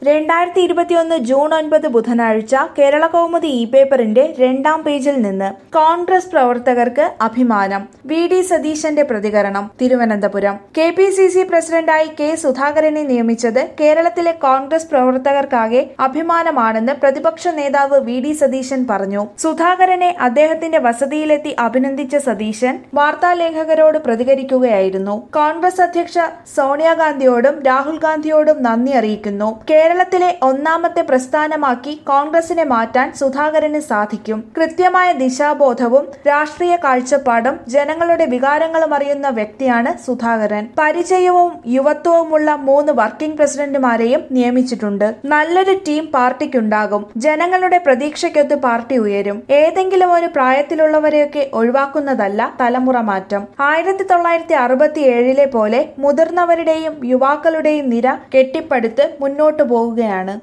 2021 June 9 ബുധനാഴ്ച കേരളകൗമുദി പേപ്പറിന്റെ 2-ാം പേജിൽ നിന്ന് കോൺഗ്രസ് പ്രവർത്തകർക്ക് അഭിമാനം. വി.ഡി. സതീശന്റെ പ്രതികരണം. തിരുവനന്തപുരം. കെ.പി.സി.സി പ്രസിഡന്റായി കെ. സുധാകരനെ നിയമിച്ചത് കേരളത്തിലെ കോൺഗ്രസ് പ്രവർത്തകർക്കാകെ അഭിമാനമാണെന്ന് പ്രതിപക്ഷ നേതാവ് വി.ഡി. സതീശൻ പറഞ്ഞു. സുധാകരനെ അദ്ദേഹത്തിന്റെ വസതിയിലെത്തി അഭിനന്ദിച്ച സതീശൻ വാർത്താലേഖകരോട് പ്രതികരിക്കുകയായിരുന്നു. കോൺഗ്രസ് അധ്യക്ഷ സോണിയാഗാന്ധിയോടും രാഹുൽ ഗാന്ധിയോടും നന്ദി അറിയിക്കുന്നു. കേരളത്തിലെ ഒന്നാമത്തെ പ്രസ്ഥാനമാക്കി കോൺഗ്രസിനെ മാറ്റാൻ സുധാകരന് സാധിക്കും. കൃത്യമായ ദിശാബോധവും രാഷ്ട്രീയ കാഴ്ചപ്പാടും ജനങ്ങളുടെ വികാരങ്ങളും അറിയുന്ന വ്യക്തിയാണ് സുധാകരൻ. പരിചയവും യുവത്വവുമുള്ള 3 വർക്കിംഗ് പ്രസിഡന്റുമാരെയും നിയമിച്ചിട്ടുണ്ട്. നല്ലൊരു ടീം പാർട്ടിക്കുണ്ടാകും. ജനങ്ങളുടെ പ്രതീക്ഷയ്ക്കൊത്ത് പാർട്ടി ഉയരും. ഏതെങ്കിലും ഒരു പ്രായത്തിലുള്ളവരെയൊക്കെ ഒഴിവാക്കുന്നതല്ല തലമുറ മാറ്റം. 1967 പോലെ മുതിർന്നവരുടെയും യുവാക്കളുടെയും നിര കെട്ടിപ്പടുത്ത് മുന്നോട്ടു പോവുകയാണ്.